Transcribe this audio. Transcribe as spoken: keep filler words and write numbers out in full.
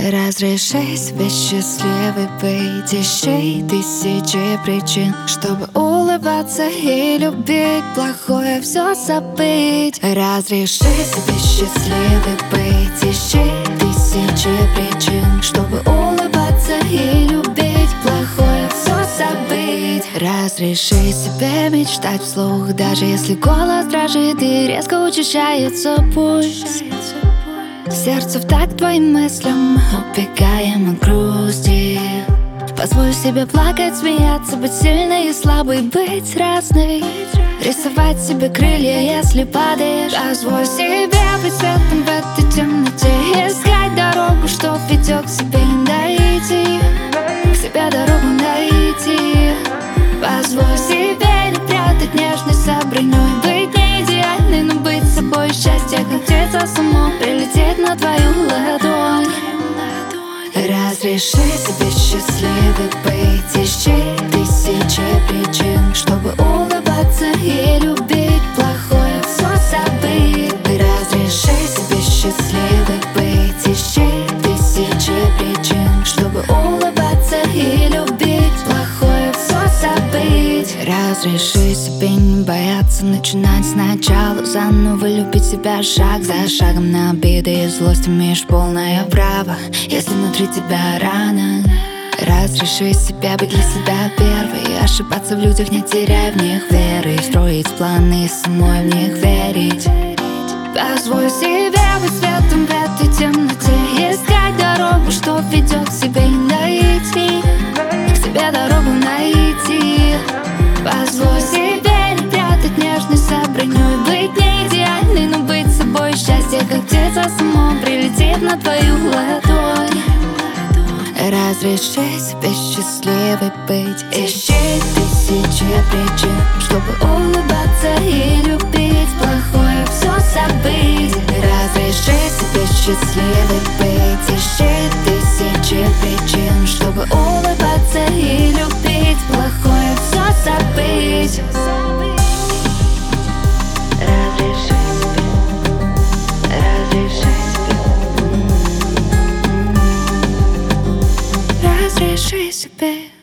Разреши себе счастливой быть. Ищи тысячи причин, чтобы улыбаться и любить, плохое все забыть. Разреши себе счастливой быть. Ищи тысячи причин, чтобы улыбаться и любить, плохое все забыть. Разреши себе мечтать вслух, даже если голос дрожит и резко учащается пульс. Сердце в такт твоим мыслям, убегаем от грусти. Позволь себе плакать, смеяться, быть сильной и слабой, быть разной. Рисовать себе крылья, если падаешь. Позволь себе быть светом в этой темноте. Искать дорогу, что ведет к себе, найти к себе дорогу найти. Позволь себе не прятать нежность за броней. Быть не идеальной, но быть собой. Счастье, как птица само, прилететь на твою ладонь. Разреши себе счастливой быть. Ищи тысячи причин, чтобы улыбаться и любить, плохое все забыть. Разреши себе счастливой быть. Ищи тысячи причин, чтобы улыбаться и любить, плохое все забыть. Разреши себе не бояться начинать сначала, заново любить себя шаг за шагом. На обиды и злость имеешь полное право, если внутри тебя рано. Разреши себя быть для себя первой, ошибаться в людях, не теряя в них веры, строить планы и самой в них верить. Позволь себе быть светом в этой темноте. Искать дорогу, что ведет к себе, и найти к себе дорогу найти. Позволь себе не прятать нежность за броней. Быть не идеальной, но быть собой. Счастье, как птица само, прилетит на твою ладонь. Разреши себе счастливой быть. Ищи тысячи причин, чтобы улыбаться и любить, плохое все забыть. Разреши себе счастливой быть. Ищи тысячи причин, чтобы улыбаться и любить, плохое все забыть. Разреши себе, разреши себе, разреши себе.